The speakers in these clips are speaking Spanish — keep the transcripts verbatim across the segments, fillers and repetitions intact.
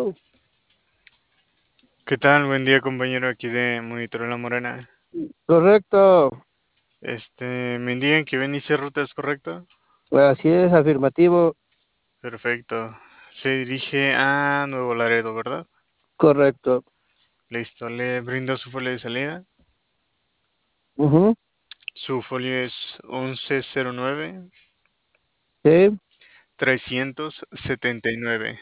¿Qué tal? Buen día, compañero, aquí de Monitor La Morena. Correcto, Este, me indican que ven y ruta, ¿es correcto? así es, afirmativo, Perfecto. Se dirige a Nuevo Laredo, ¿verdad? correcto. Listo, le brindo su folio de salida. Ujú, Su folio es once cero nueve sí, trescientos setenta y nueve.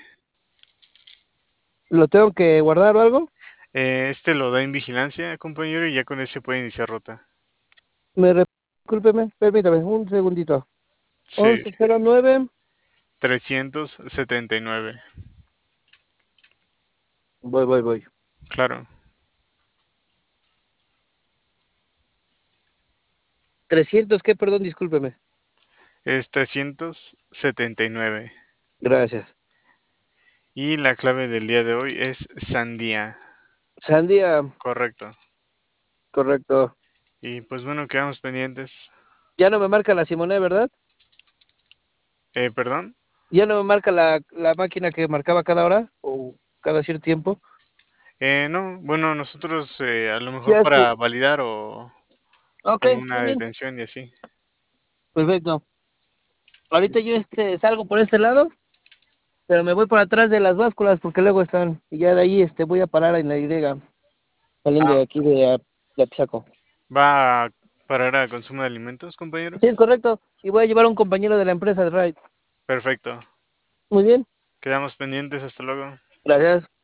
¿lo tengo que guardar o algo? Eh, Este lo da en vigilancia, compañero, y ya con ese puede iniciar ruta. Me re- Discúlpeme, permítame, un segundito. Sí, Once cero nueve. trescientos setenta y nueve. Voy, voy, voy. Claro, Trescientos, ¿qué? Perdón, discúlpeme. es trescientos setenta y nueve. Gracias. Y la clave del día de hoy es sandía. Sandía, Correcto. correcto. Y pues bueno, quedamos pendientes. Ya no me marca la Simone, ¿verdad? Eh, perdón. Ya no me marca la, la máquina que marcaba cada hora o cada cierto tiempo. Eh, no, bueno, nosotros eh, a lo mejor Ya es que. para validar o Ok, alguna muy bien, detención y así. perfecto. Ahorita yo este salgo por este lado, pero me voy por atrás de las básculas porque luego están, y ya de ahí este voy a parar en la Y, saliendo Ah, de aquí de, ah, de Apizaco. ¿va a parar a consumo de alimentos, compañero? Sí, es correcto. Y voy a llevar a un compañero de la empresa de Ride. Perfecto. Muy bien, Quedamos pendientes, hasta luego. gracias.